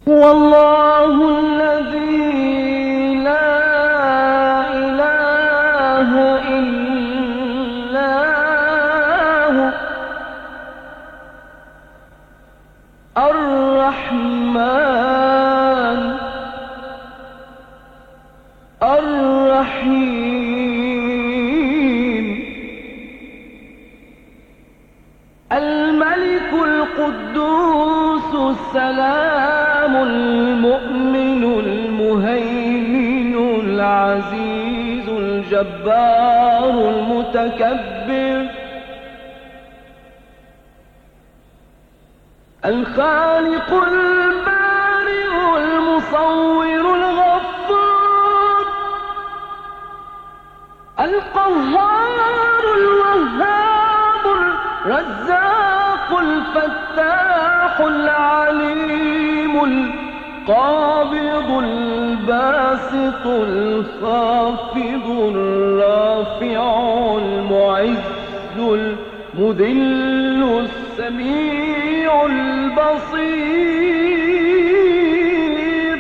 هو الله الذي لا إله إلا هو الرحمن الرحيم الملك القدوس السلام المؤمن المهيمن العزيز الجبار المتكبر الخالق البارئ المصور الغفار القهار الوهاب الرزاق الفتاح العليم القابض الباسط الخافض الرافع المعز المذل السميع البصير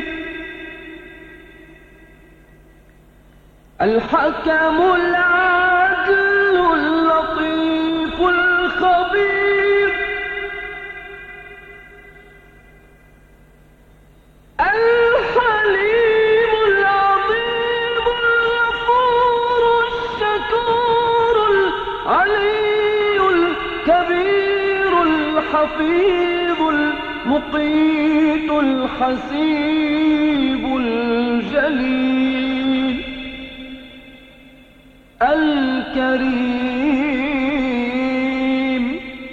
الحكم العدل اللطيف الخبير الحليم العظيم الغفور الشكور العلي الكبير الحفيظ المقيت الحسيب الجليل الكريم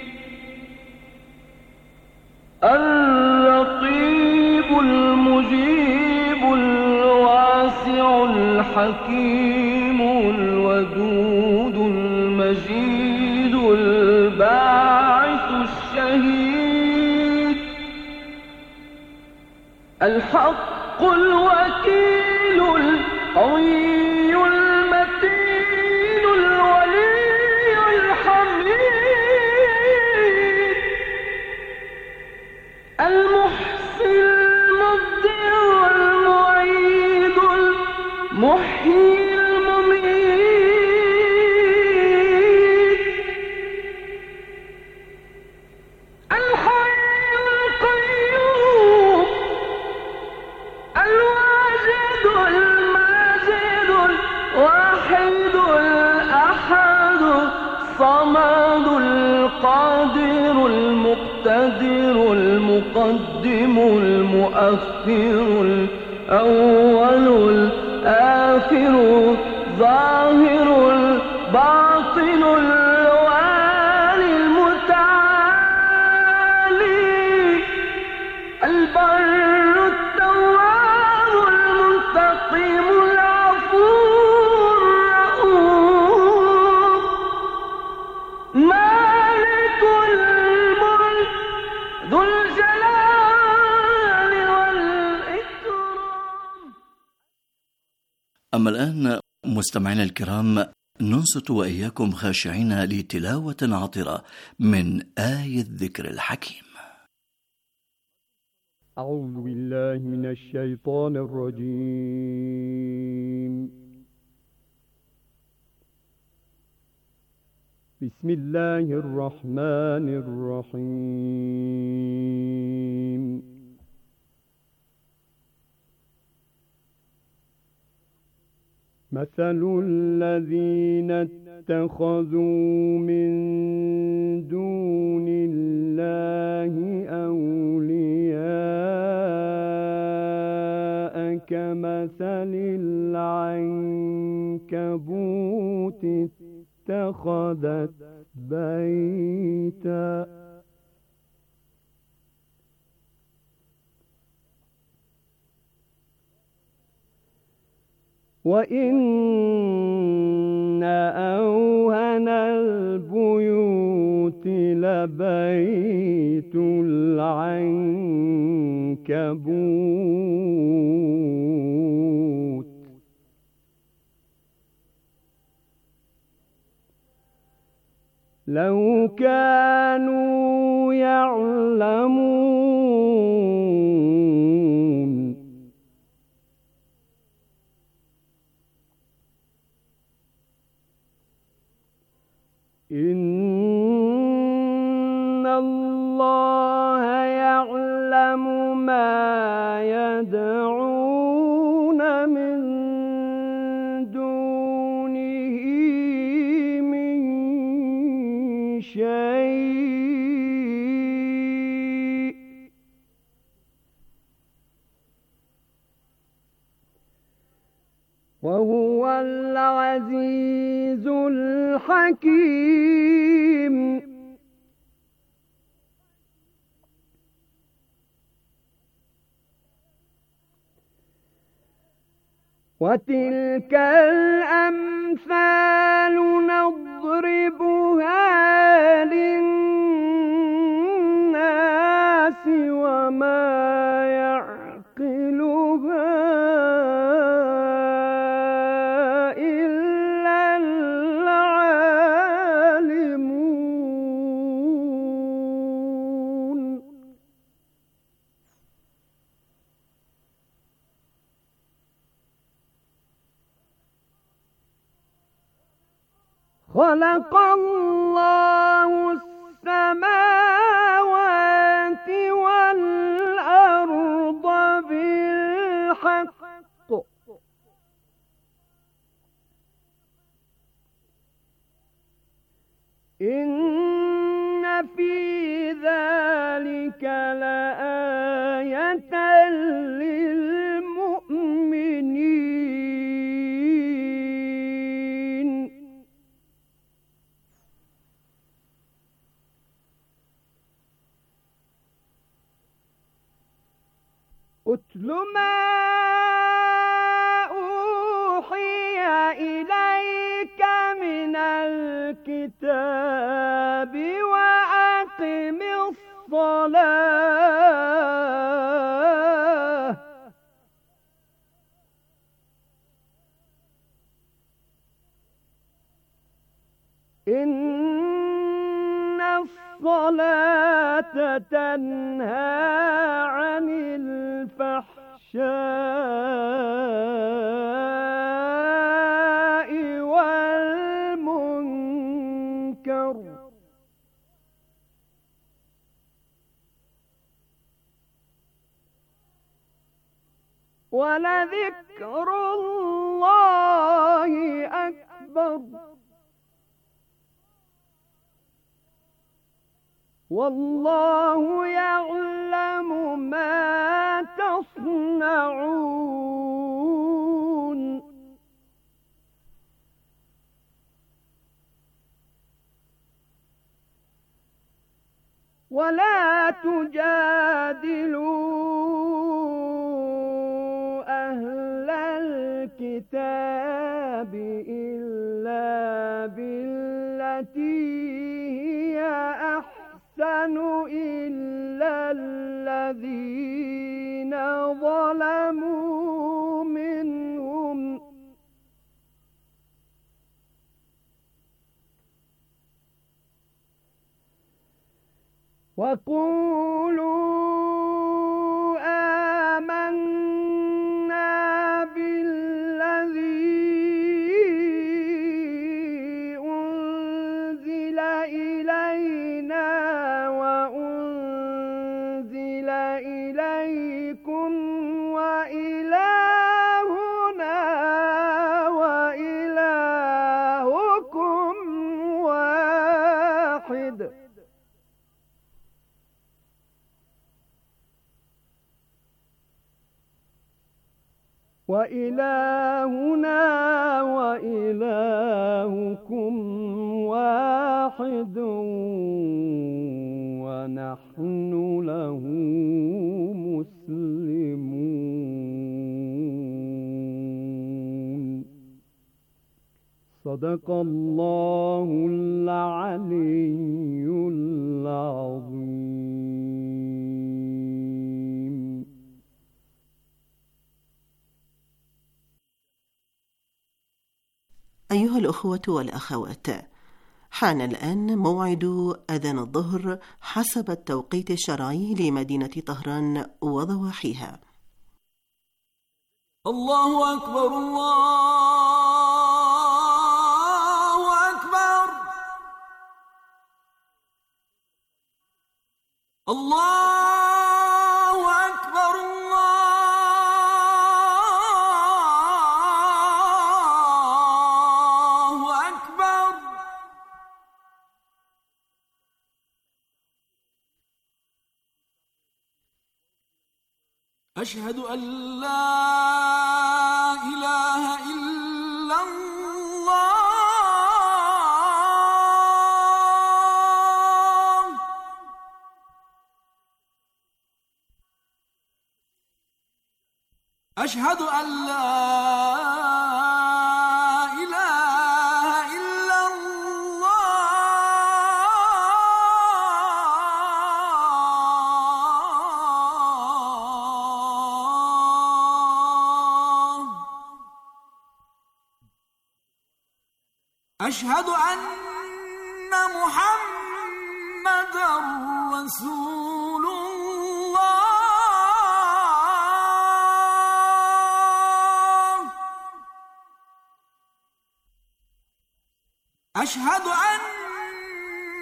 الرقيب المجيب الواسع الحكيم الودود المجيد الباعث الشهيد الحق الوكيل القوي المتين الولي الحميد المحسن المبدع المعيد المحيي المميت الحي القيوم الواجد الماجد الواحد الأحد الصمد القادر المقتدر المقدم المؤخر الأول الآخر الظاهر الباطن الوالي المتعالي البر التواب المنتقم العفو الرؤوف مالك الملك ذو الجلال والإكرام. أما الآن مستمعينا الكرام ننصت وإياكم خاشعين لتلاوة عطرة من آية الذكر الحكيم. أعوذ بالله من الشيطان الرجيم. بسم الله الرحمن الرحيم. مثل الذين اتخذوا من دون الله أولياء كمثل العنكبوت اتخذت بيتا وإن أوهن البيوت لبيت العنكبوت لو كانوا يعلمون إن الله يعلم ما يدعون من دونه من شيء وهو العزيز الحكيم. وتلك الأمثال نضربها للناس وما يعقلها إلا العالمون. خلق الله السماوات والأرض بالحق إن في ذلك لآية للمؤمنين. أتل ما أوحي إليك من الكتاب وأقم الصلاة إن الصلاة تنهى عن الفحشاء والمنكر ولذكر الله أكبر والله يعلم ما تصنعون. ولا تجادلوا أهل الكتاب إلا بالتي هي أحسن إلا الذين ظلموا منهم وقولوا آمنا بالذي أنزل إلينا وأنزل إليكم وإلهنا وإلهكم واحد وإلهنا وإلهكم واحد ونحن له مسلمون. صدق الله العلي العظيم. أيها الأخوة والأخوات، حان الآن موعد أذان الظهر حسب التوقيت الشرعي لمدينة طهران وضواحيها. الله أكبر الله أكبر الله أكبر الله أكبر. أشهد أن لا إله إلا الله. أشهد أن لا إله إلا الله. أشهد أن محمدًا رسول الله. أشهد أن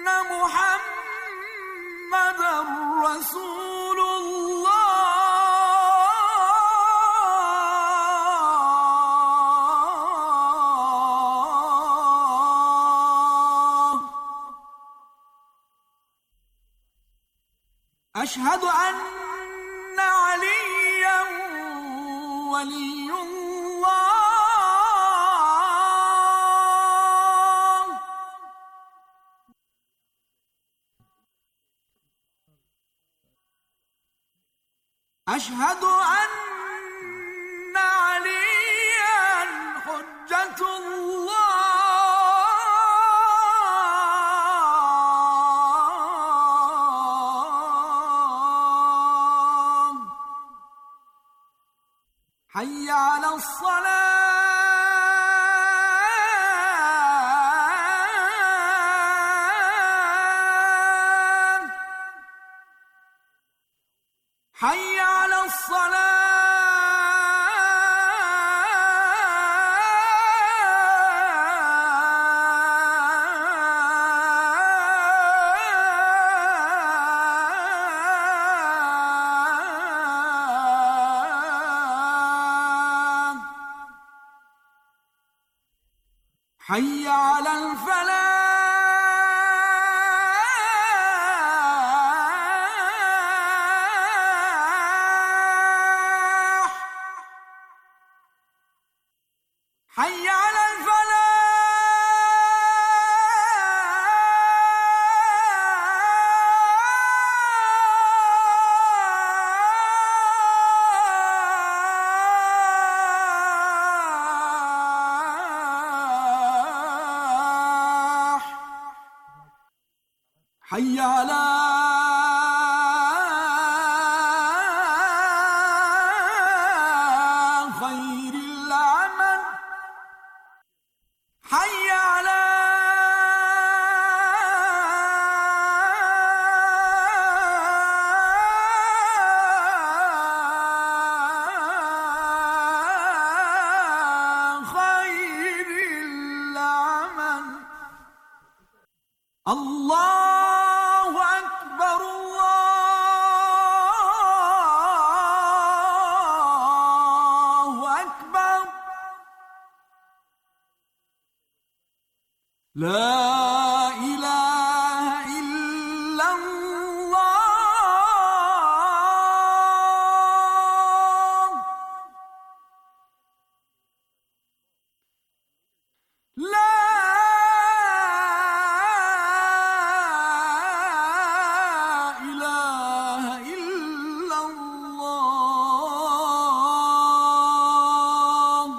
محمدًا رسول الله. أشهد أن عليا ولي الله. أشهد أن عليا حجة الله. حي على الصلاة. حي على الصلاة. حي على الفلاح. حي على الفلاح. حي على خير العمل. حي على خير العمل. الله أكبر الله أكبر. لا إله إلا الله. لا إله إلا الله.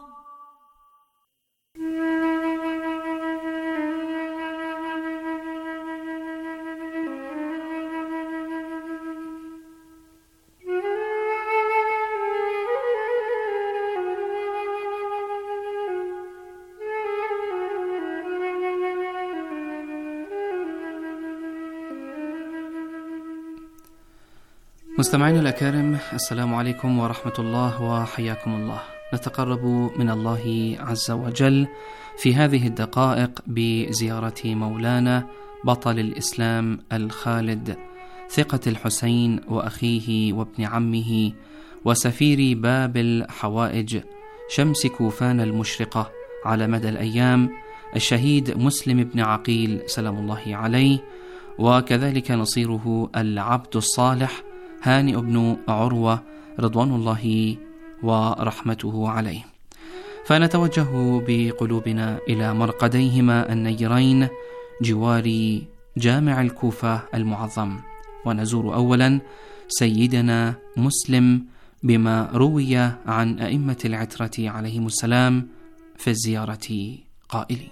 مستمعينا الأكارم، السلام عليكم ورحمة الله وحياكم الله. نتقرب من الله عز وجل في هذه الدقائق بزيارة مولانا بطل الإسلام الخالد ثقة الحسين وأخيه وابن عمه وسفير باب الحوائج شمس كوفان المشرقة على مدى الأيام الشهيد مسلم بن عقيل سلام الله عليه، وكذلك نصيره العبد الصالح هانئ بن عروة رضوان الله ورحمته عليه. فنتوجه بقلوبنا إلى مرقديهما النيرين جوار جامع الكوفة المعظم، ونزور أولا سيدنا مسلم بما روي عن أئمة العترة عليهم السلام في الزيارة قائلين: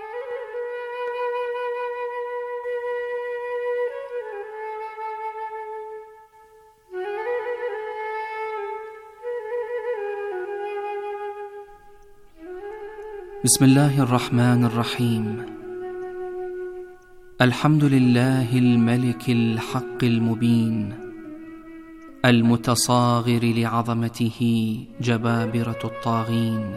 بسم الله الرحمن الرحيم. الحمد لله الملك الحق المبين المتصاغر لعظمته جبابرة الطاغين،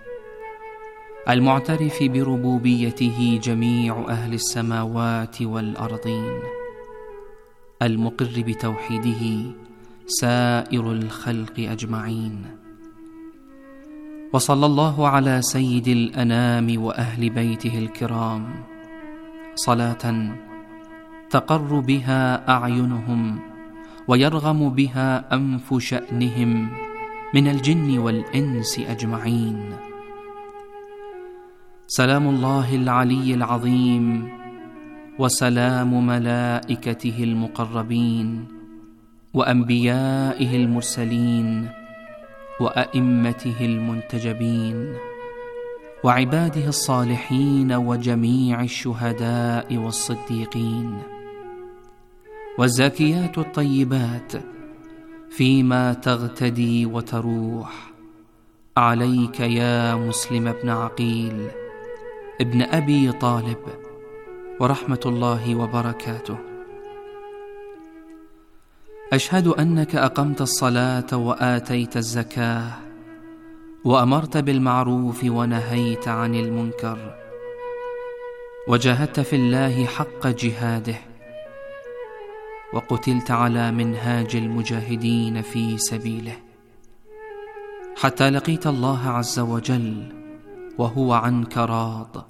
المعترف بربوبيته جميع أهل السماوات والأرضين، المقر بتوحيده سائر الخلق أجمعين. وصلى الله على سيد الأنام وأهل بيته الكرام صلاة تقر بها أعينهم ويرغم بها أنف شأنهم من الجن والإنس أجمعين. سلام الله العلي العظيم وسلام ملائكته المقربين وأنبيائه المرسلين وأئمته المنتجبين وعباده الصالحين وجميع الشهداء والصديقين والزاكيات الطيبات فيما تغتدي وتروح عليك يا مسلم بن عقيل ابن أبي طالب ورحمة الله وبركاته. أشهد أنك أقمت الصلاة وآتيت الزكاة وأمرت بالمعروف ونهيت عن المنكر وجاهدت في الله حق جهاده وقتلت على منهاج المجاهدين في سبيله حتى لقيت الله عز وجل وهو عنك راض.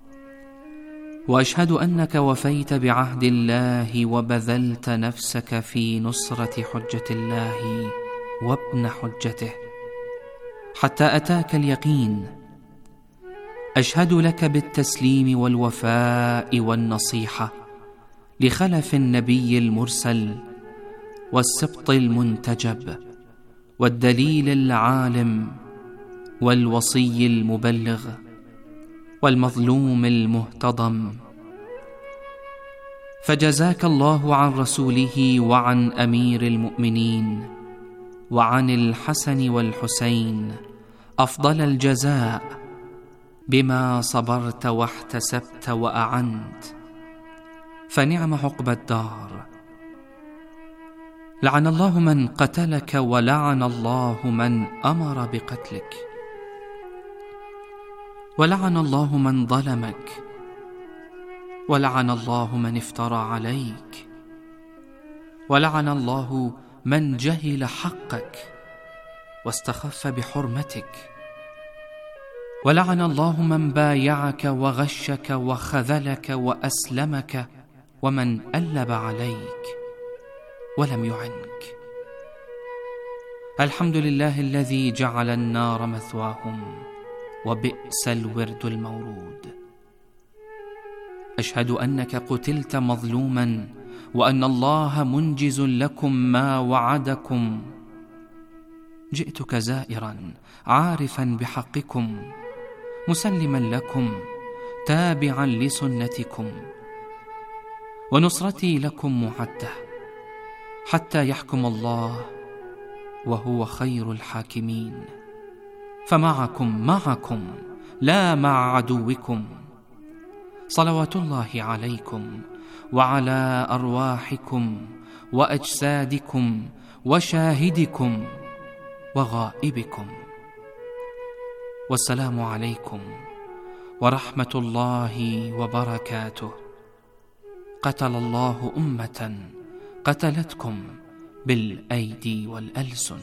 وأشهد أنك وفيت بعهد الله وبذلت نفسك في نصرة حجة الله وابن حجته حتى أتاك اليقين. أشهد لك بالتسليم والوفاء والنصيحة لخلف النبي المرسل والسبط المنتجب والدليل العالم والوصي المبلغ والمظلوم المهتضم. فجزاك الله عن رسوله وعن أمير المؤمنين وعن الحسن والحسين أفضل الجزاء بما صبرت واحتسبت وأعنت، فنعم عقبى الدار. لعن الله من قتلك ولعن الله من أمر بقتلك، ولعن الله من ظلمك، ولعن الله من افترى عليك، ولعن الله من جهل حقك واستخف بحرمتك، ولعن الله من بايعك وغشك وخذلك وأسلمك ومن ألب عليك ولم يعنك. الحمد لله الذي جعل النار مثواهم وبئس الورد المورود. أشهد أنك قتلت مظلوما وأن الله منجز لكم ما وعدكم. جئتك زائرا عارفا بحقكم مسلما لكم تابعا لسنتكم، ونصرتي لكم معدة حتى يحكم الله وهو خير الحاكمين. فمعكم لا مع عدوكم. صلوات الله عليكم وعلى أرواحكم وأجسادكم وشاهدكم وغائبكم. والسلام عليكم ورحمة الله وبركاته. قتل الله أمة قتلتكم بالأيدي والألسن.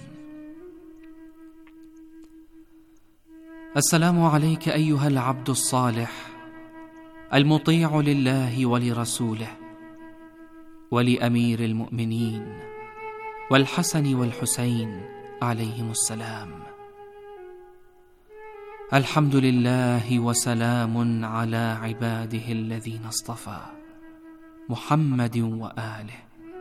السلام عليك أيها العبد الصالح المطيع لله ولرسوله ولأمير المؤمنين والحسن والحسين عليهم السلام. الحمد لله وسلام على عباده الذين اصطفى محمد وآله.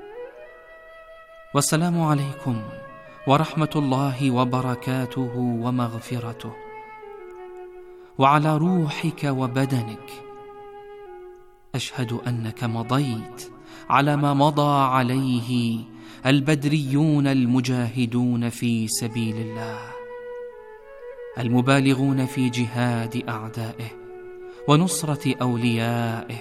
والسلام عليكم ورحمة الله وبركاته ومغفرته، وعلى روحك وبدنك. أشهد أنك مضيت على ما مضى عليه البدريون المجاهدون في سبيل الله، المبالغون في جهاد أعدائه ونصرة أوليائه.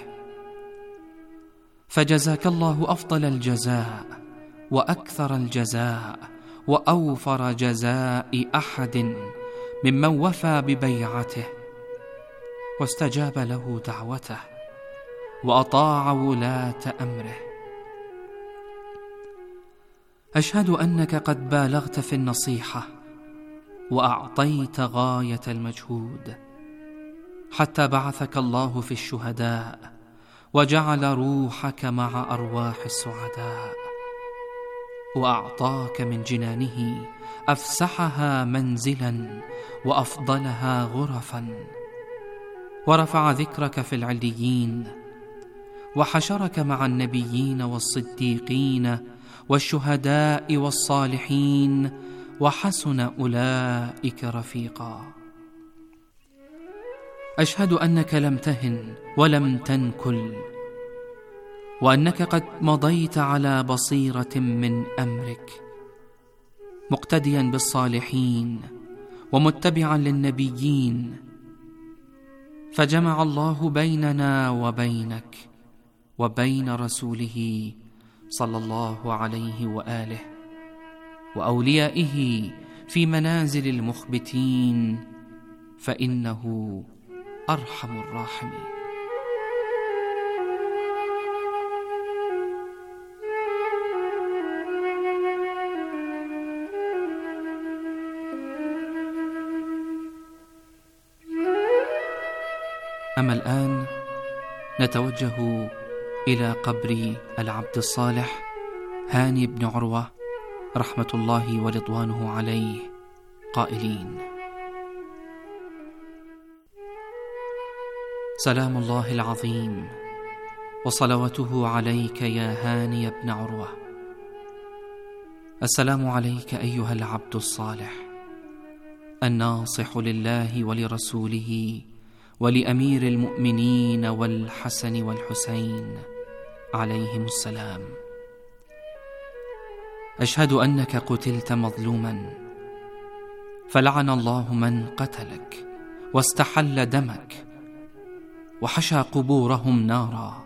فجزاك الله أفضل الجزاء وأكثر الجزاء وأوفر جزاء أحد ممن وفى ببيعته واستجاب له دعوته وأطاع ولاة أمره. أشهد أنك قد بالغت في النصيحة وأعطيت غاية المجهود حتى بعثك الله في الشهداء وجعل روحك مع أرواح السعداء، وأعطاك من جنانه أفسحها منزلا وأفضلها غرفا، ورفع ذكرك في العليين، وحشرك مع النبيين والصديقين والشهداء والصالحين، وحسن أولئك رفيقا. أشهد أنك لم تهن ولم تنكل، وأنك قد مضيت على بصيرة من أمرك، مقتديا بالصالحين ومتبعا للنبيين، فجمع الله بيننا وبينك وبين رسوله صلى الله عليه وآله وأوليائه في منازل المخبتين، فإنه أرحم الراحمين. أما الآن نتوجه إلى قبر العبد الصالح هاني بن عروة رحمة الله ورضوانه عليه، قائلين: سلام الله العظيم وصلواته عليك يا هاني بن عروة. السلام عليك أيها العبد الصالح الناصح لله ولرسوله ولأمير المؤمنين والحسن والحسين عليهم السلام. أشهد أنك قتلت مظلوما، فلعن الله من قتلك واستحل دمك وحشى قبورهم نارا.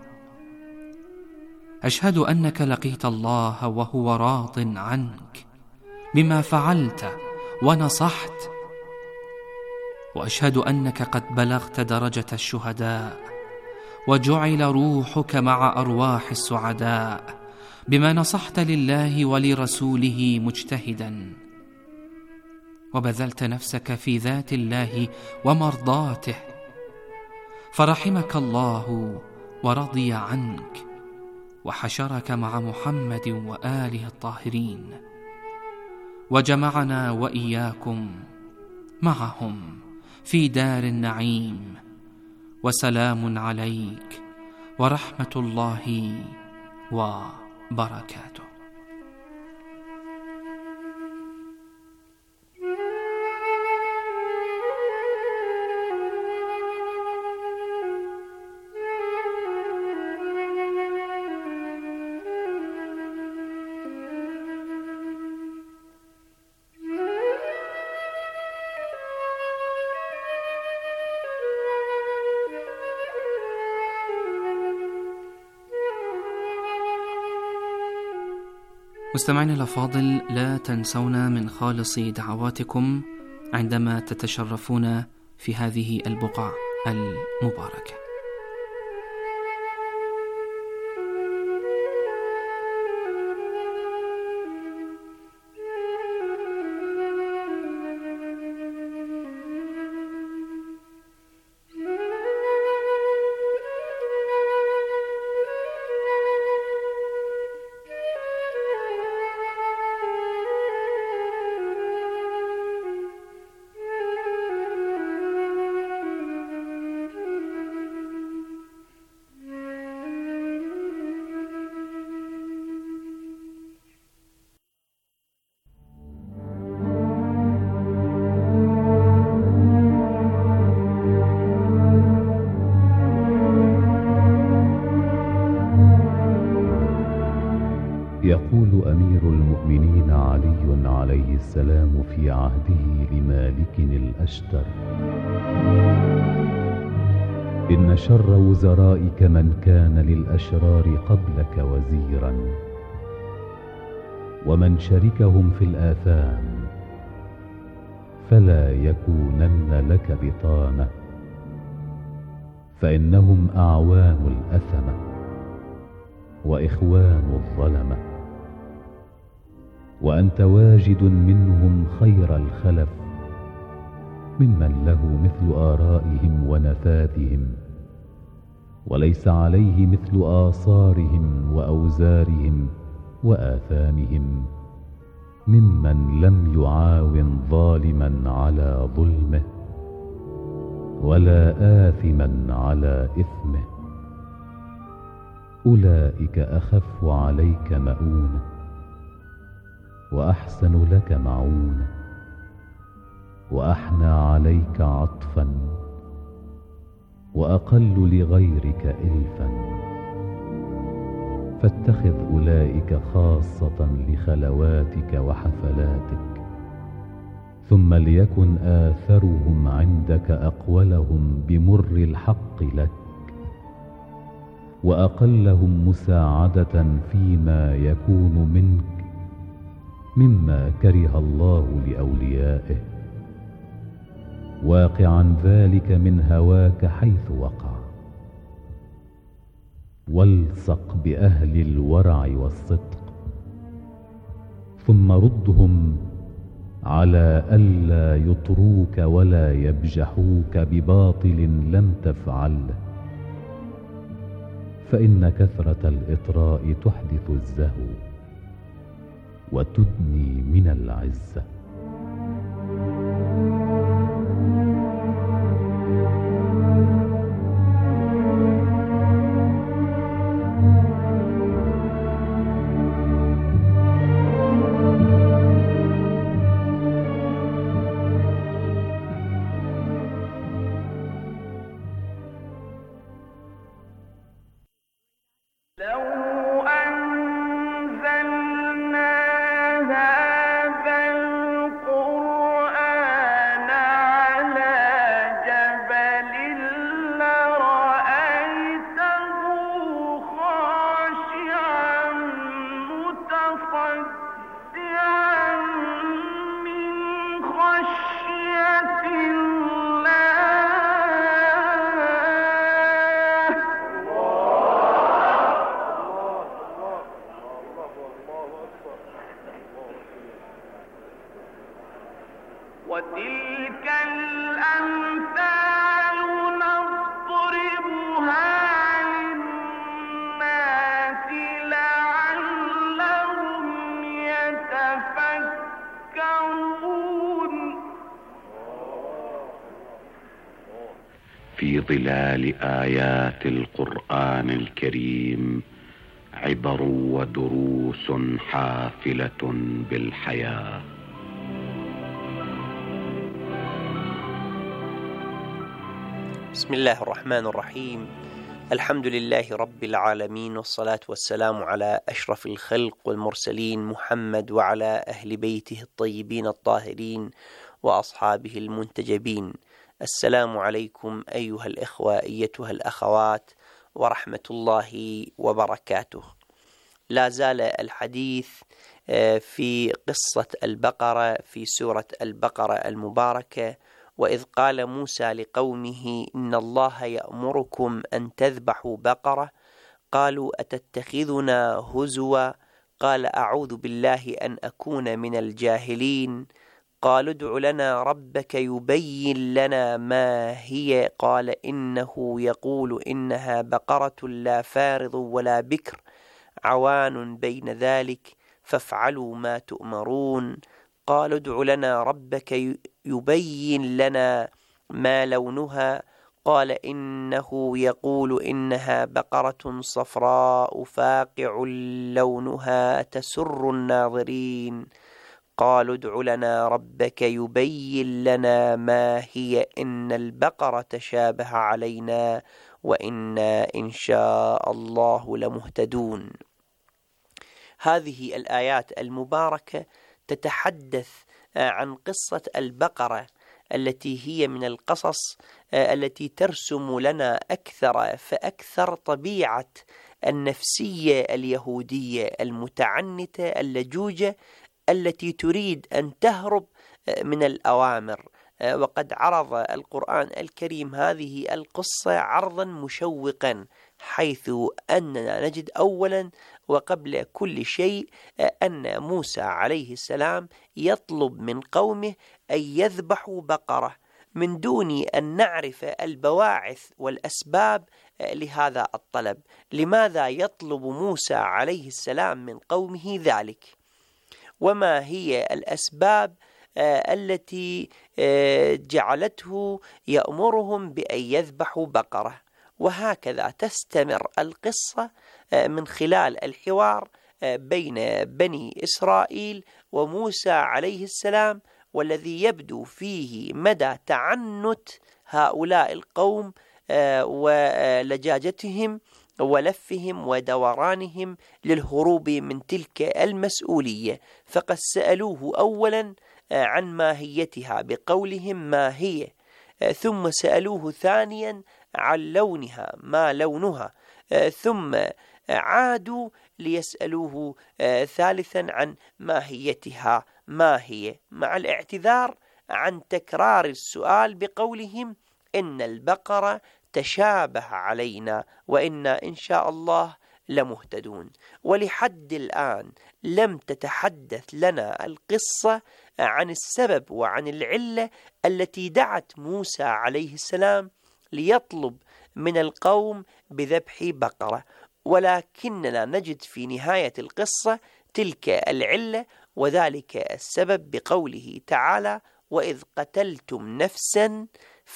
أشهد أنك لقيت الله وهو راض عنك بما فعلت ونصحت، وأشهد أنك قد بلغت درجة الشهداء وجعل روحك مع أرواح السعداء بما نصحت لله ولرسوله مجتهدا، وبذلت نفسك في ذات الله ومرضاته، فرحمك الله ورضي عنك وحشرك مع محمد وآله الطاهرين، وجمعنا وإياكم معهم في دار النعيم. وسلام عليك ورحمة الله وبركاته. مستمعينا الأفاضل، لا تنسونا من خالص دعواتكم عندما تتشرفون في هذه البقعة المباركة. يقول أمير المؤمنين علي عليه السلام في عهده لمالك الأشتر: إن شر وزرائك من كان للأشرار قبلك وزيرا، ومن شركهم في الآثام فلا يكونن لك بطانة، فإنهم أعوان الأثمة وإخوان الظلمة، وأنت واجد منهم خير الخلف ممن له مثل آرائهم ونفاذهم، وليس عليه مثل آثارهم وأوزارهم وآثامهم، ممن لم يعاون ظالما على ظلمه ولا آثما على إثمه. أولئك أخف عليك مؤونة وأحسن لك معونة وأحنى عليك عطفا وأقل لغيرك إلفا، فاتخذ أولئك خاصة لخلواتك وحفلاتك، ثم ليكن آثرهم عندك أقولهم بمر الحق لك، وأقلهم مساعدة فيما يكون منك مما كره الله لأوليائه، واقعا ذلك من هواك حيث وقع. والصق بأهل الورع والصدق، ثم ردهم على ألا يطروك ولا يبجحوك بباطل لم تفعله، فإن كثرة الإطراء تحدث الزهو وتدني من العزة. وتلك الأمثال نضربها للناس لعلهم يتفكرون. في ظلال آيات القرآن الكريم عبر ودروس حافلة بالحياة. بسم الله الرحمن الرحيم. الحمد لله رب العالمين، والصلاة والسلام على أشرف الخلق والمرسلين محمد وعلى أهل بيته الطيبين الطاهرين وأصحابه المنتجبين. السلام عليكم أيها الإخوة أيتها الأخوات ورحمة الله وبركاته. لا زال الحديث في قصة البقرة في سورة البقرة المباركة، وإذ قال موسى لقومه إن الله يأمركم أن تذبحوا بقرة، قالوا أتتخذنا هزوا، قال أعوذ بالله أن أكون من الجاهلين. قالوا ادع لنا ربك يبين لنا ما هي، قال إنه يقول إنها بقرة لا فارض ولا بكر عوان بين ذلك فافعلوا ما تؤمرون. قالوا ادع لنا ربك يبين لنا ما لونها، قال إنه يقول إنها بقرة صفراء فاقع لونها تسر الناظرين. قالوا ادع لنا ربك يبين لنا ما هي إن البقرة تشابه علينا وإنا إن شاء الله لمهتدون. هذه الآيات المباركة تتحدث عن قصة البقرة التي هي من القصص التي ترسم لنا أكثر فأكثر طبيعة النفسية اليهودية المتعنتة اللجوجة التي تريد أن تهرب من الأوامر. وقد عرض القرآن الكريم هذه القصة عرضا مشوقا، حيث أننا نجد أولا وقبل كل شيء أن موسى عليه السلام يطلب من قومه أن يذبحوا بقرة من دون أن نعرف البواعث والأسباب لهذا الطلب. لماذا يطلب موسى عليه السلام من قومه ذلك؟ وما هي الأسباب التي جعلته يأمرهم بأن يذبحوا بقرة؟ وهكذا تستمر القصة من خلال الحوار بين بني إسرائيل وموسى عليه السلام، والذي يبدو فيه مدى تعنت هؤلاء القوم ولجاجتهم ولفهم ودورانهم للهروب من تلك المسؤولية. فقد سألوه أولا عن ماهيتها بقولهم ما هي، ثم سألوه ثانيا عن لونها ما لونها، ثم عادوا ليسألوه ثالثا عن ماهيتها ما هي، مع الاعتذار عن تكرار السؤال بقولهم إن البقرة تشابه علينا وإنا إن شاء الله لمهتدون. ولحد الآن لم تتحدث لنا القصة عن السبب وعن العلة التي دعت موسى عليه السلام ليطلب من القوم بذبح بقرة، ولكننا نجد في نهاية القصة تلك العلة وذلك السبب بقوله تعالى: وإذ قتلتم نفسا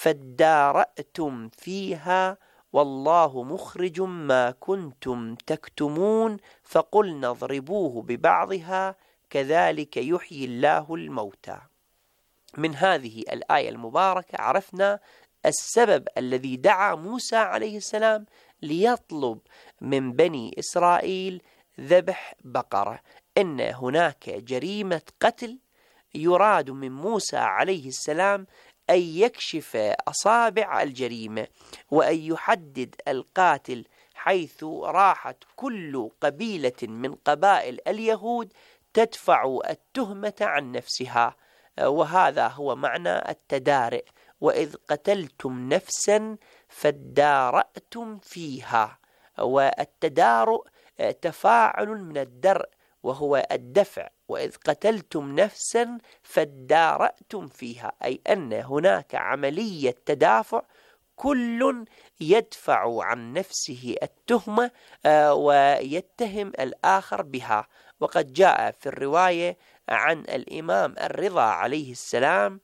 فادارأتم فيها والله مخرج ما كنتم تكتمون فقلنا اضربوه ببعضها كذلك يحيي الله الموتى. من هذه الآية المباركة عرفنا السبب الذي دعا موسى عليه السلام ليطلب من بني إسرائيل ذبح بقرة، إن هناك جريمة قتل يراد من موسى عليه السلام أن يكشف أصابع الجريمة وأن يحدد القاتل، حيث راحت كل قبيلة من قبائل اليهود تدفع التهمة عن نفسها، وهذا هو معنى التدارئ. وإذ قتلتم نفسا فادارأتم فيها، والتدارؤ تفاعل من الدرء وهو الدفع. وإذ قتلتم نفسا فادارأتم فيها، أي أن هناك عملية تدافع، كل يدفع عن نفسه التهمة ويتهم الآخر بها. وقد جاء في الرواية عن الإمام الرضا عليه السلام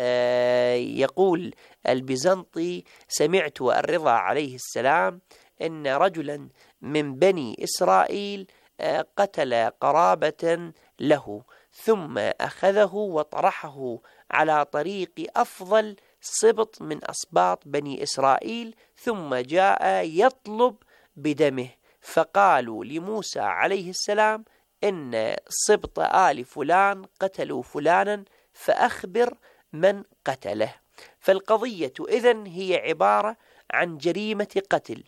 يقول البيزنطي: سمعت الرضا عليه السلام إن رجلا من بني إسرائيل قتل قرابة له، ثم أخذه وطرحه على طريق أفضل سبط من أسباط بني إسرائيل، ثم جاء يطلب بدمه، فقالوا لموسى عليه السلام: إن سبط آل فلان قتلوا فلانا فأخبر من قتله. فالقضية إذن هي عبارة عن جريمة قتل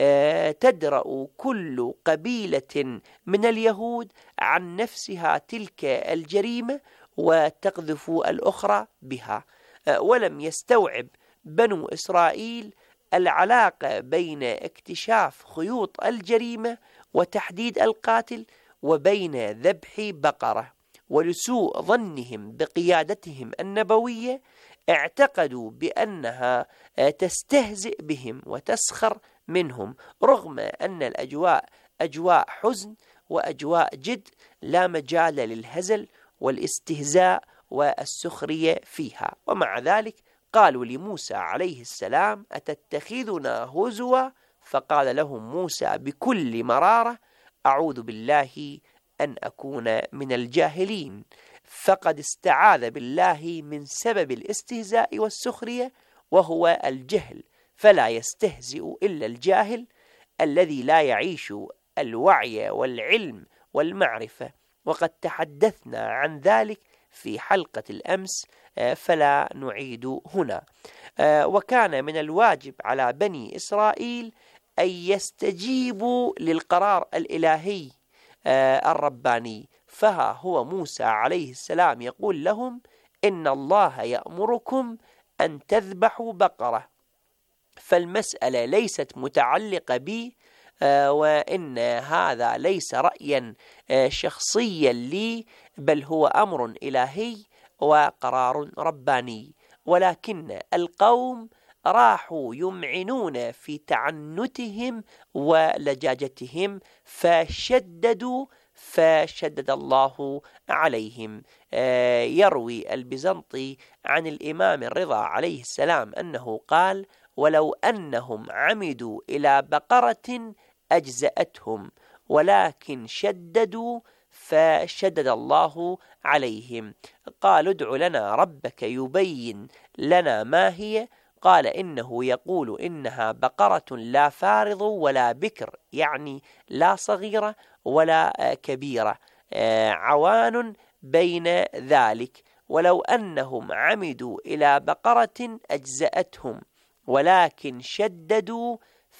تدرأ كل قبيلة من اليهود عن نفسها تلك الجريمة وتقذف الأخرى بها. ولم يستوعب بنو إسرائيل العلاقة بين اكتشاف خيوط الجريمة وتحديد القاتل وبين ذبح بقرة. ولسوء ظنهم بقيادتهم النبوية اعتقدوا بأنها تستهزئ بهم وتسخر منهم، رغم أن الأجواء أجواء حزن وأجواء جد لا مجال للهزل والاستهزاء والسخرية فيها. ومع ذلك قالوا لموسى عليه السلام: أتتخذنا هزوا؟ فقال لهم موسى بكل مرارة: أعوذ بالله أن أكون من الجاهلين. فقد استعاذ بالله من سبب الاستهزاء والسخرية وهو الجهل، فلا يستهزئ إلا الجاهل الذي لا يعيش الوعي والعلم والمعرفة، وقد تحدثنا عن ذلك في حلقة الأمس فلا نعيد هنا. وكان من الواجب على بني إسرائيل أن يستجيبوا للقرار الإلهي الرباني، فها هو موسى عليه السلام يقول لهم: إن الله يأمركم أن تذبحوا بقرة. فالمسألة ليست متعلقة بي، وإن هذا ليس رأيا شخصيا لي، بل هو أمر إلهي وقرار رباني. ولكن القوم راحوا يمعنون في تعنتهم ولجاجتهم فشدد الله عليهم. يروي البيزنطي عن الإمام الرضا عليه السلام أنه قال: ولو أنهم عمدوا إلى بقرة أجزأتهم، ولكن شددوا فشدد الله عليهم. قالوا: ادع لنا ربك يبين لنا ما هي. قال: إنه يقول إنها بقرة لا فارض ولا بكر، يعني لا صغيرة ولا كبيرة، عوان بين ذلك. ولو أنهم عمدوا إلى بقرة أجزأتهم، ولكن شددوا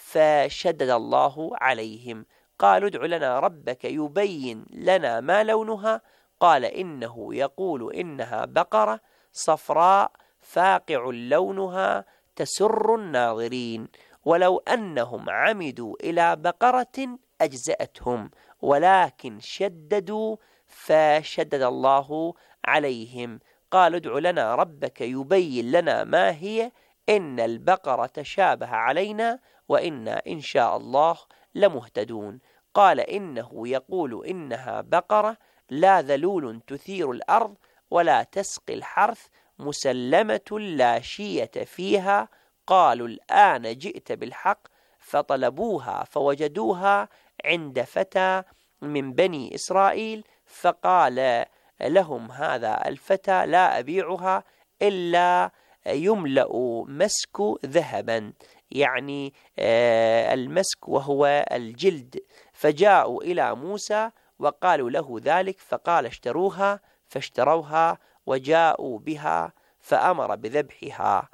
فشدد الله عليهم. قالوا: ادع لنا ربك يبين لنا ما لونها. قال: إنه يقول إنها بقرة صفراء فاقع لونها تسر الناظرين. ولو أنهم عمدوا إلى بقرة أجزأتهم، ولكن شددوا فشدد الله عليهم. قالوا: ادع لنا ربك يبين لنا ما هي، إن البقرة تشابه علينا وإنا إن شاء الله لمهتدون. قال: إنه يقول إنها بقرة لا ذلول تثير الأرض ولا تسقي الحرث، مسلمة لا شية فيها. قالوا: الآن جئت بالحق. فطلبوها فوجدوها عند فتى من بني إسرائيل، فقال لهم هذا الفتى: لا أبيعها إلا يملأ مسك ذهبا، يعني المسك وهو الجلد. فجاءوا إلى موسى وقالوا له ذلك، فقال: اشتروها. فاشتروها وجاءوا بها فأمر بذبحها.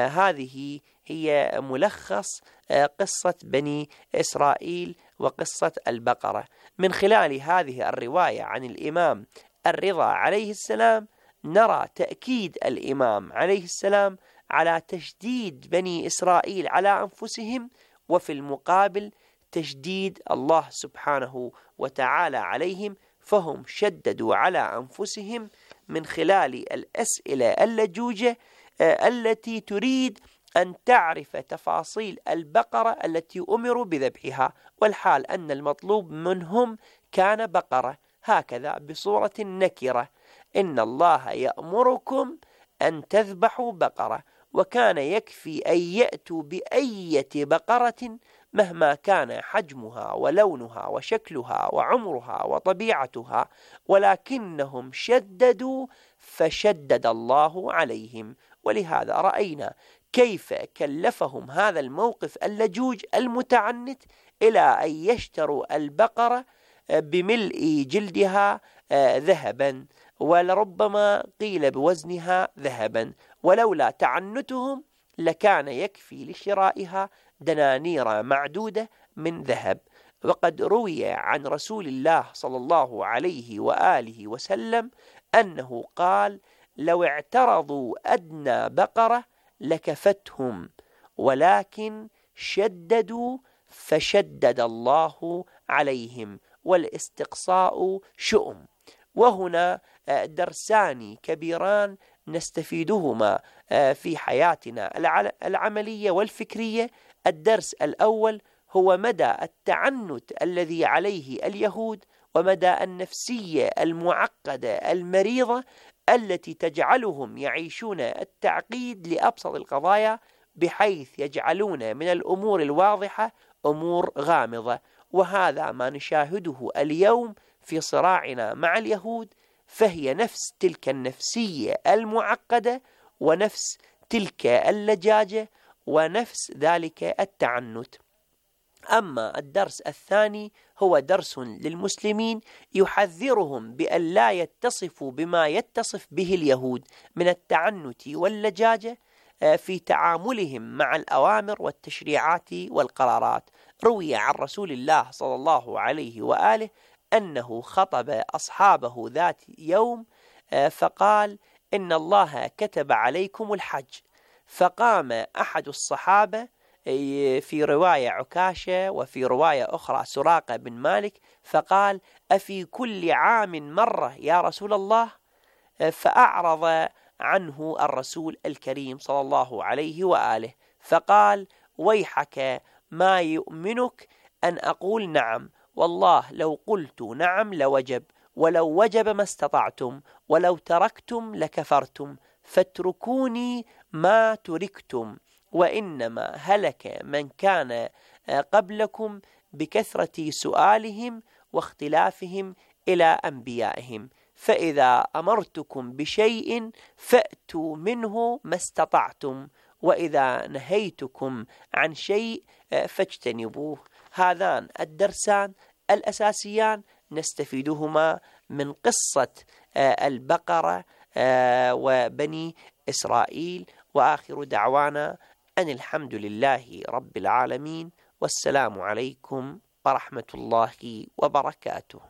هذه هي ملخص قصة بني إسرائيل وقصة البقرة. من خلال هذه الرواية عن الإمام الرضا عليه السلام نرى تأكيد الإمام عليه السلام على تشديد بني إسرائيل على أنفسهم، وفي المقابل تشديد الله سبحانه وتعالى عليهم، فهم شددوا على أنفسهم من خلال الأسئلة اللجوجة التي تريد أن تعرف تفاصيل البقرة التي أمروا بذبحها، والحال أن المطلوب منهم كان بقرة، هكذا بصورة نكرة: إن الله يأمركم أن تذبحوا بقرة. وكان يكفي أن يأتوا بأية بقرة مهما كان حجمها ولونها وشكلها وعمرها وطبيعتها، ولكنهم شددوا فشدد الله عليهم. ولهذا رأينا كيف كلفهم هذا الموقف اللجوج المتعنت إلى أن يشتروا البقرة بملء جلدها ذهبا، ولربما قيل بوزنها ذهبا، ولولا تعنتهم لكان يكفي لشرائها دنانير معدودة من ذهب. وقد روي عن رسول الله صلى الله عليه وآله وسلم أنه قال: لو اعترضوا أدنى بقرة لكفتهم، ولكن شددوا فشدد الله عليهم، والاستقصاء شؤم. وهنا درسان كبيران نستفيدهما في حياتنا العملية والفكرية. الدرس الأول هو مدى التعنت الذي عليه اليهود، ومدى النفسية المعقدة المريضة التي تجعلهم يعيشون التعقيد لأبسط القضايا، بحيث يجعلون من الأمور الواضحة أمور غامضة. وهذا ما نشاهده اليوم في صراعنا مع اليهود، فهي نفس تلك النفسية المعقدة، ونفس تلك اللجاجة، ونفس ذلك التعنت. أما الدرس الثاني هو درس للمسلمين يحذرهم بأن لا يتصفوا بما يتصف به اليهود من التعنت واللجاجة في تعاملهم مع الأوامر والتشريعات والقرارات. روي عن رسول الله صلى الله عليه وآله أنه خطب أصحابه ذات يوم فقال: إن الله كتب عليكم الحج. فقام أحد الصحابة، في رواية عكاشة وفي رواية أخرى سراقة بن مالك، فقال: أفي كل عام مرة يا رسول الله؟ فأعرض عنه الرسول الكريم صلى الله عليه وآله فقال: ويحك، ما يؤمنك أن أقول نعم؟ والله لو قلت نعم لوجب، ولو وجب ما استطعتم، ولو تركتم لكفرتم، فاتركوني ما تركتم. وإنما هلك من كان قبلكم بكثرة سؤالهم واختلافهم إلى أنبيائهم، فإذا أمرتكم بشيء فأتوا منه ما استطعتم، وإذا نهيتكم عن شيء فاجتنبوه. هذان الدرسان الأساسيان نستفيدهما من قصة البقرة وبني إسرائيل. وآخر دعوانا أن الحمد لله رب العالمين، والسلام عليكم ورحمة الله وبركاته.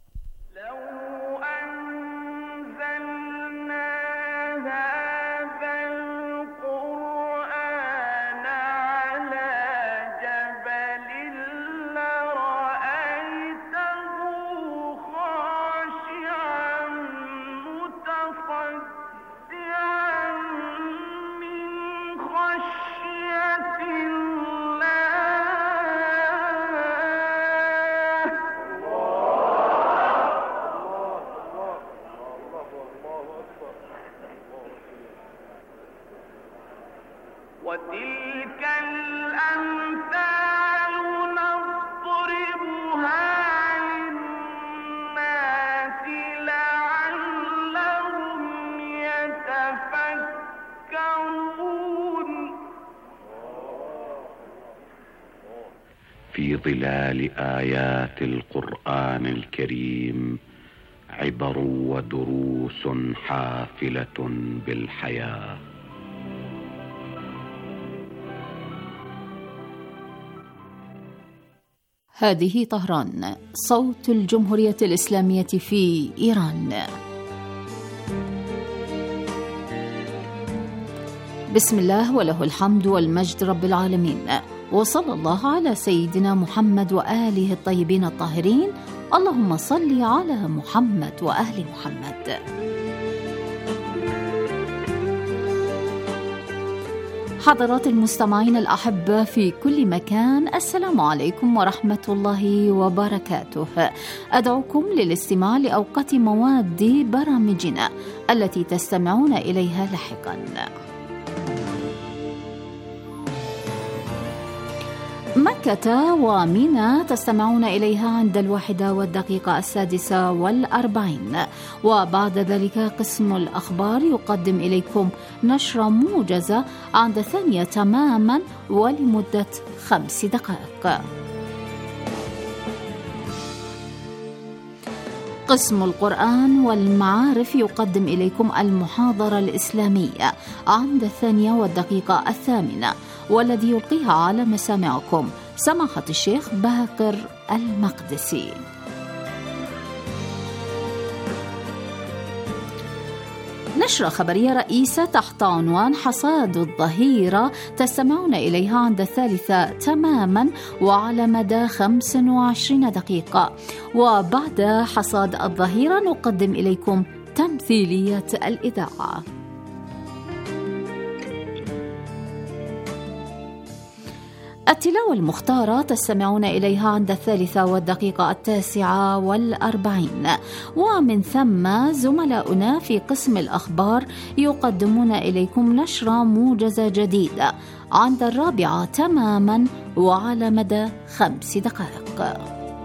وتلك الأمثال نضربها للناس لعلهم يتفكرون. في ظلال آيات القرآن الكريم عبر ودروس حافلة بالحياة. هذه طهران، صوت الجمهورية الإسلامية في إيران. بسم الله وله الحمد والمجد رب العالمين، وصلى الله على سيدنا محمد وآله الطيبين الطاهرين. اللهم صل على محمد وآل محمد. حضرات المستمعين الأحبة في كل مكان، السلام عليكم ورحمة الله وبركاته. أدعوكم للاستماع لأوقات مواد برامجنا التي تستمعون إليها لاحقا. مكة ومنى تستمعون إليها عند 1:06 وبعد ذلك قسم الأخبار يقدم إليكم نشرة موجزة عند 2 تماما ولمدة 5 دقائق. قسم القرآن والمعارف يقدم إليكم المحاضرة الإسلامية عند 2:08 والذي يلقيها على مسامعكم سماحة الشيخ باقر المقدسي. نشرة خبرية رئيسة تحت عنوان حصاد الظهيرة تستمعون إليها عند 3 تماما وعلى مدى 25 دقيقة. وبعد حصاد الظهيرة نقدم إليكم تمثيلية الإذاعة. التلاوة المختارة تستمعون إليها عند 3:49 ومن ثم زملاؤنا في قسم الأخبار يقدمون إليكم نشرة موجزة جديدة عند 4 تماما وعلى مدى 5 دقائق.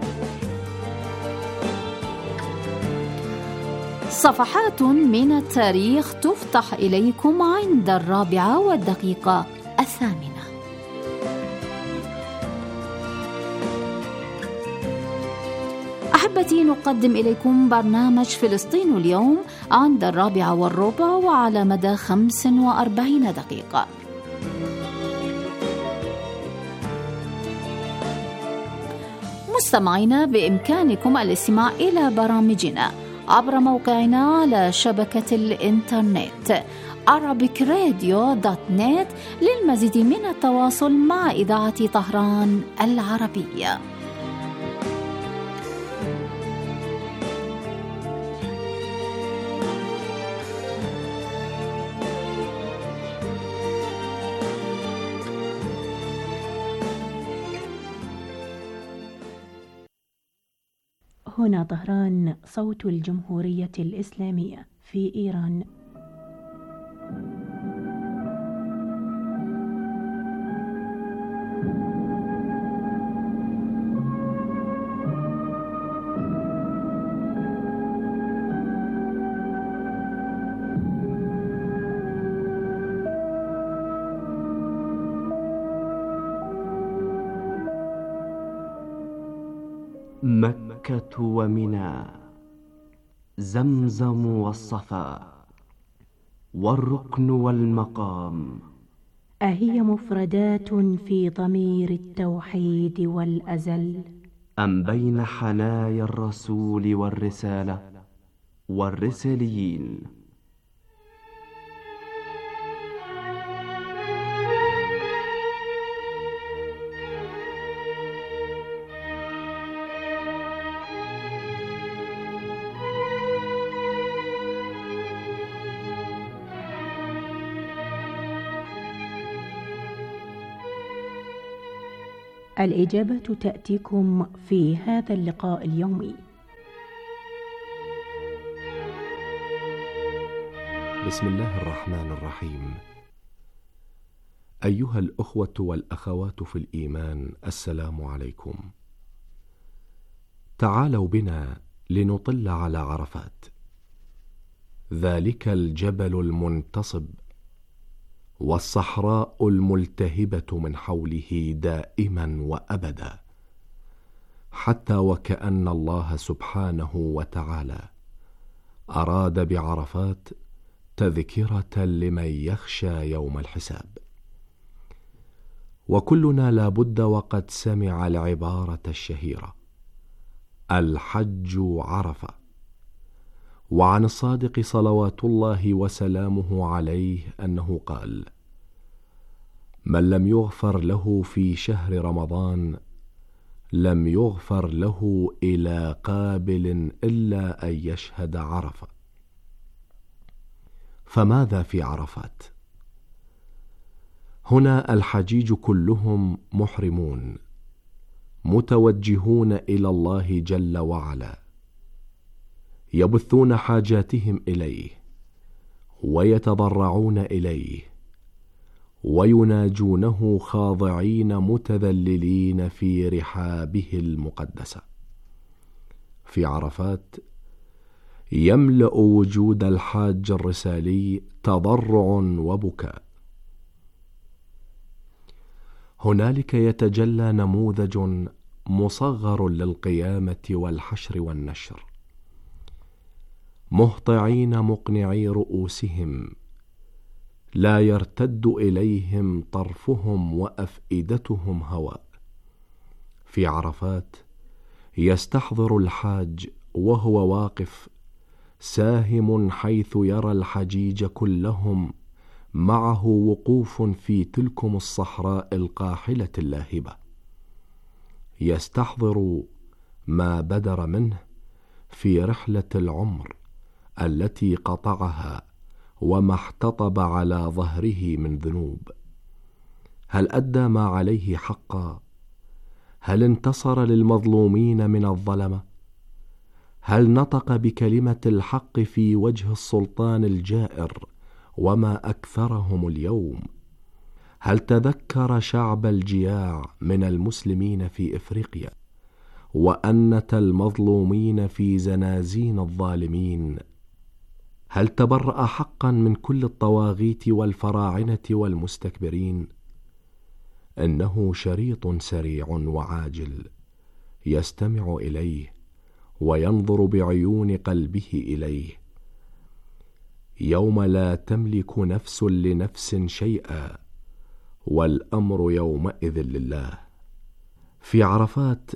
صفحات من التاريخ تفتح إليكم عند 4:08. أحبتي، نقدم إليكم برنامج فلسطين اليوم عند 4:15 وعلى مدى 45 دقيقة. مستمعينا، بإمكانكم الاستماع إلى برامجنا عبر موقعنا على شبكة الإنترنت arabicradio.net للمزيد من التواصل مع إذاعة طهران العربية. هنا طهران، صوت الجمهورية الإسلامية في إيران. مكة ومنى، زمزم والصفا، والركن والمقام، أهي مفردات في ضمير التوحيد والأزل، أم بين حنايا الرسول والرسالة والرساليين؟ الإجابة تأتيكم في هذا اللقاء اليومي. بسم الله الرحمن الرحيم. أيها الأخوة والأخوات في الإيمان، السلام عليكم. تعالوا بنا لنطل على عرفات، ذلك الجبل المنتصب والصحراء الملتهبة من حوله دائما وأبدا، حتى وكأن الله سبحانه وتعالى أراد بعرفات تذكرة لمن يخشى يوم الحساب. وكلنا لابد وقد سمع العبارة الشهيرة: الحج عرفة. وعن الصادق صلوات الله وسلامه عليه أنه قال: من لم يغفر له في شهر رمضان لم يغفر له إلى قابل إلا أن يشهد عرفة. فماذا في عرفات؟ هنا الحجيج كلهم محرمون، متوجهون إلى الله جل وعلا، يبثون حاجاتهم إليه ويتضرعون إليه ويناجونه خاضعين متذللين في رحابه المقدسة. في عرفات يملأ وجود الحاج الرسالي تضرع وبكاء. هنالك يتجلى نموذج مصغر للقيامة والحشر والنشر، مهطعين مقنعي رؤوسهم، لا يرتد إليهم طرفهم وأفئدتهم هواء. في عرفات يستحضر الحاج وهو واقف ساهم حيث يرى الحجيج كلهم معه وقوف في تلكم الصحراء القاحلة اللاهبة، يستحضر ما بدر منه في رحلة العمر التي قطعها وما احتطب على ظهره من ذنوب. هل أدى ما عليه حقا؟ هل انتصر للمظلومين من الظلمة؟ هل نطق بكلمة الحق في وجه السلطان الجائر وما أكثرهم اليوم؟ هل تذكر شعب الجياع من المسلمين في إفريقيا وأنة المظلومين في زنازين الظالمين؟ هل تبرأ حقا من كل الطواغيت والفراعنة والمستكبرين؟ إنه شريط سريع وعاجل يستمع إليه وينظر بعيون قلبه إليه، يوم لا تملك نفس لنفس شيئا والأمر يومئذ لله. في عرفات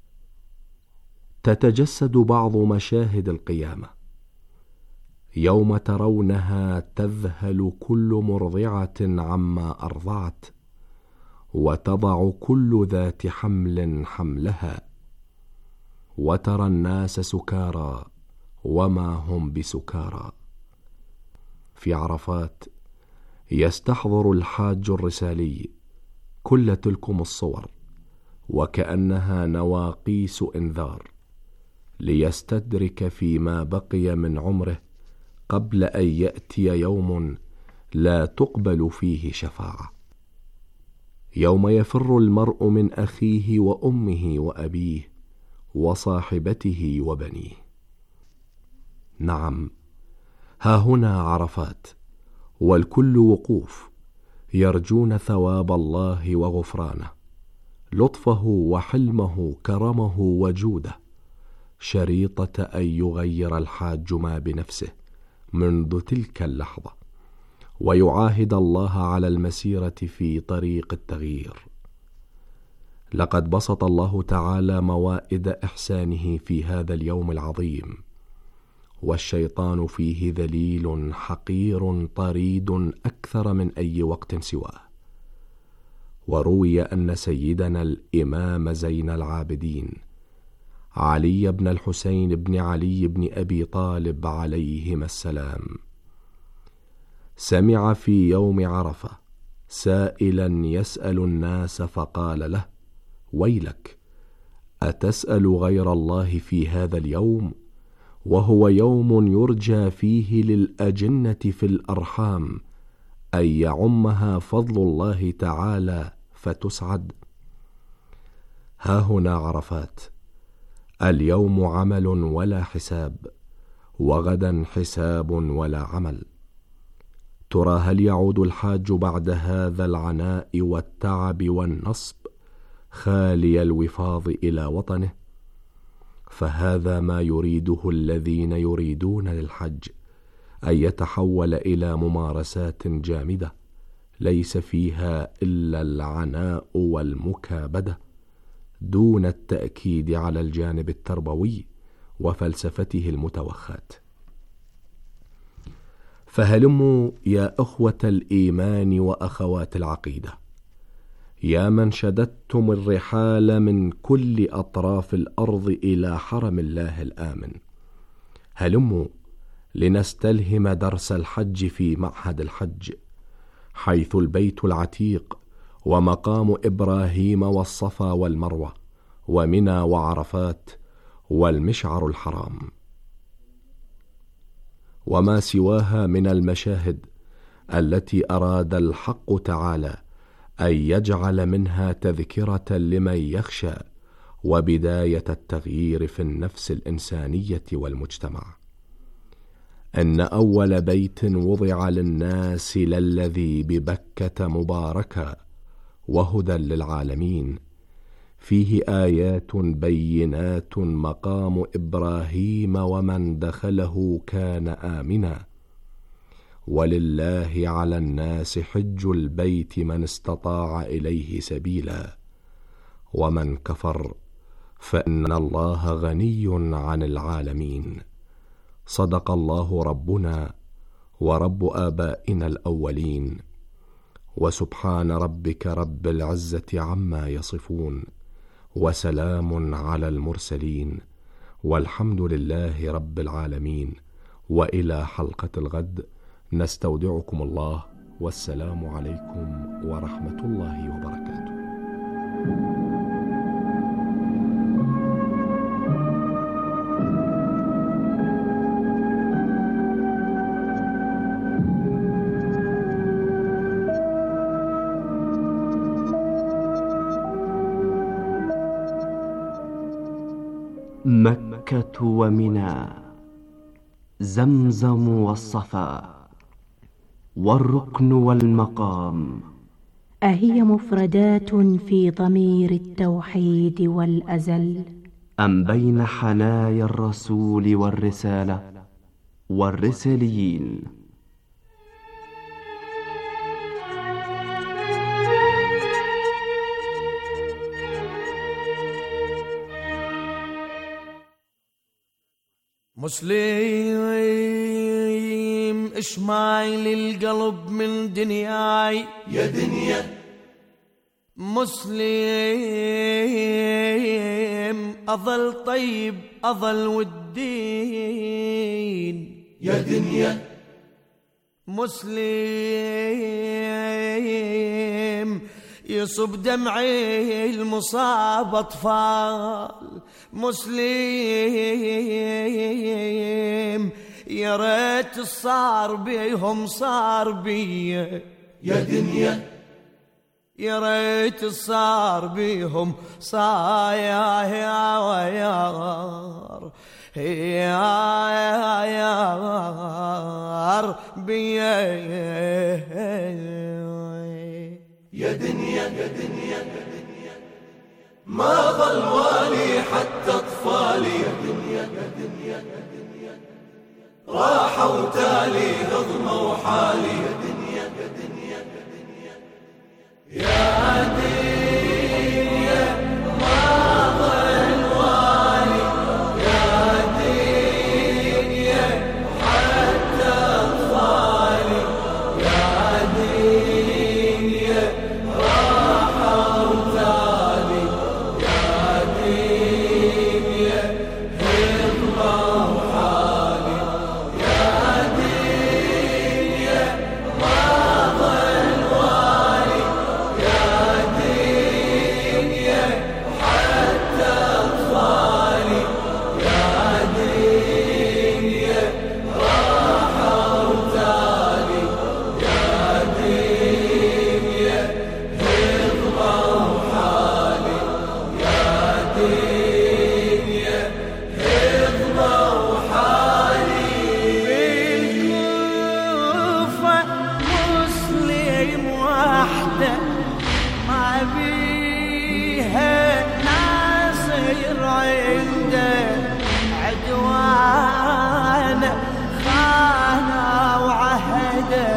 تتجسد بعض مشاهد القيامة، يوم ترونها تذهل كل مرضعة عما أرضعت، وتضع كل ذات حمل حملها، وترى الناس سكارى وما هم بسكارى. في عرفات يستحضر الحاج الرسالي كل تلكم الصور وكأنها نواقيس إنذار، ليستدرك فيما بقي من عمره قبل أن يأتي يوم لا تقبل فيه شفاعة، يوم يفر المرء من أخيه وأمه وأبيه وصاحبته وبنيه. نعم، ها هنا عرفات، والكل وقوف يرجون ثواب الله وغفرانه، لطفه وحلمه، كرمه وجوده، شريطة أن يغير الحاج ما بنفسه منذ تلك اللحظة، ويعاهد الله على المسيرة في طريق التغيير. لقد بسط الله تعالى موائد إحسانه في هذا اليوم العظيم، والشيطان فيه ذليل حقير طريد أكثر من أي وقت سواه. وروي أن سيدنا الإمام زين العابدين علي بن الحسين بن علي بن أبي طالب عليهما السلام سمع في يوم عرفة سائلا يسأل الناس فقال له: ويلك، أتسأل غير الله في هذا اليوم، وهو يوم يرجى فيه للأجنة في الأرحام أن يعمها فضل الله تعالى فتسعد؟ ها هنا عرفات، اليوم عمل ولا حساب، وغدا حساب ولا عمل. ترى هل يعود الحاج بعد هذا العناء والتعب والنصب خالي الوفاض إلى وطنه؟ فهذا ما يريده الذين يريدون للحج، أن يتحول إلى ممارسات جامدة ليس فيها إلا العناء والمكابدة، دون التأكيد على الجانب التربوي وفلسفته المتوخاة. فهلموا يا أخوة الإيمان وأخوات العقيدة، يا من شددتم الرحال من كل أطراف الأرض إلى حرم الله الآمن، هلموا لنستلهم درس الحج في معهد الحج، حيث البيت العتيق ومقام إبراهيم والصفا والمروة ومنى وعرفات والمشعر الحرام وما سواها من المشاهد التي أراد الحق تعالى أن يجعل منها تذكرة لمن يخشى وبداية التغيير في النفس الإنسانية والمجتمع. أن أول بيت وضع للناس للذي ببكة مباركا وهدى للعالمين، فيه آيات بينات مقام إبراهيم ومن دخله كان آمنا، ولله على الناس حج البيت من استطاع إليه سبيلا، ومن كفر فإن الله غني عن العالمين. صدق الله ربنا ورب آبائنا الأولين، وسبحان ربك رب العزة عما يصفون، وسلام على المرسلين، والحمد لله رب العالمين. وإلى حلقة الغد نستودعكم الله، والسلام عليكم ورحمة الله وبركاته. مكة ومنى، زمزم والصفا، والركن والمقام، أهي مفردات في ضمير التوحيد والأزل؟ أم بين حنايا الرسول والرسالة والرساليين؟ مسلم اشمايل القلب من دنياي يا دنيا، مسلم أظل طيب أظل والدين يا دنيا، مسلم يصب دمعي المصاب أطفال، مسلم يا ريت صار بيهم صار بي يا دنيا، يا ريت صار بيهم صاير بي يا دنيا يا دنيا ما ظل والي حتى اطفالي يا دنيا يا دنيا يا دنيا راحوا تالي هضموا حالي يا دنيا يا دنيا يا دنيا يا دنيا ما ظل والي يا دنيا حتى اطفالي يا دنيا راحوا تالي يا دنيا هضموا حالي يا دنيا ما ظل والي يا دنيا حتى أطفالي يا دنيا راحوا تالي يا دنيا هضموا حالي يا دنيا هضموا حالي بالكوفة مسلم وحده ما بيها ناصر عنده عدوانه خانه وعهده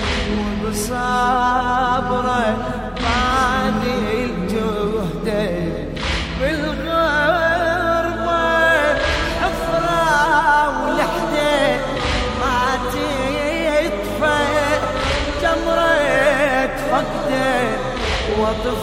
وبصبره باذل جهده بالغربة حفرة ولحده ما تطفى جمرة فقده وطف